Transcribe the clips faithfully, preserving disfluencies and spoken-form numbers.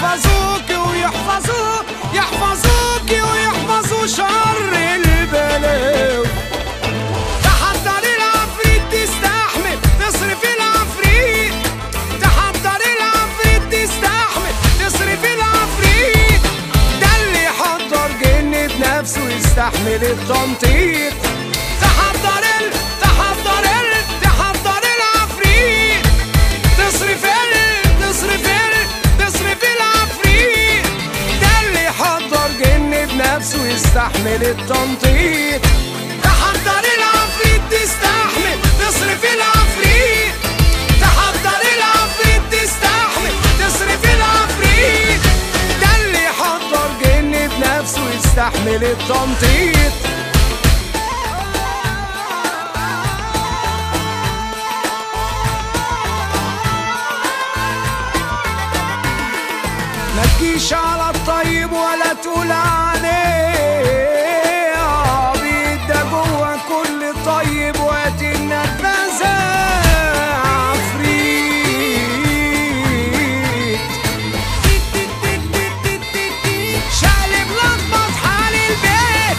يحفظوك ويحفظوك يحفظوك ويحفظوا شر البلاوي. تحضر العفريت تستحمل تصرف العفريت، تحضر العفريت تستحمل تصرف العفريت. ده اللي يحضر جن بنفسه يستحمل التنطيط. تحضر ال تحضر ال تحضر العفريت تصرف ال تصرف ال تصرف العفريت. ده اللي يحضر جن بنفسه يستحمل التنطيط. تحضر العفريت تستحمل تصرف العفريت، تحضر العفريت تستحمل تصرف العفريت. ده اللي يحضر جن بنفسه يستحمل التنطيط. ما تجيش على الطيب ولا تقول عليه عبيد، ده جوه كل طيب وقت النرفزة عفريت. شقلب لخبط حال البيت.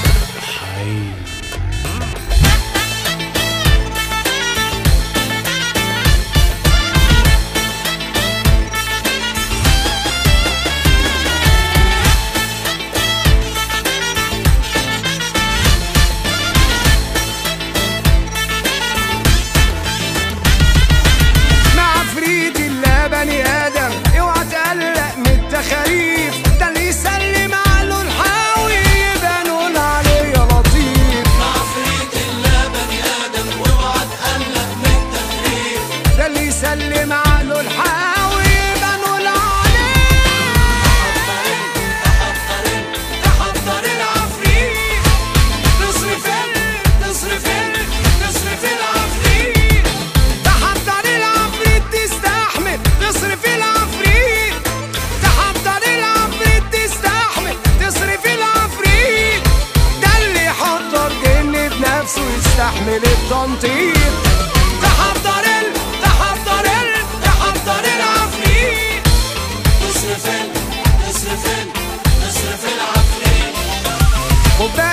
بني آدم اوعى تقلق من التخاريف، ده اللي يسلم عقله الحاوي يبقى نقول عليه يا لطيف. عفريت الله بني آدم واوعى تقلق من التخريف، ده اللي يسلم عقله الحاوي يبقى نقول عليه. تحضر تحضر العفريت تصرف ال تصرف ال تصرف العفريت. تحضر العفريت تستحمل تصرف العفريت، تحضر العفريت تستحمل تصرف العفريت. ده اللي يحضر جن بنفسه يستحمل التنطيط. تحضر ال تحضر ال تحضر العفريت تصرف ال تصرف ال تصرف العفريت. خد بالك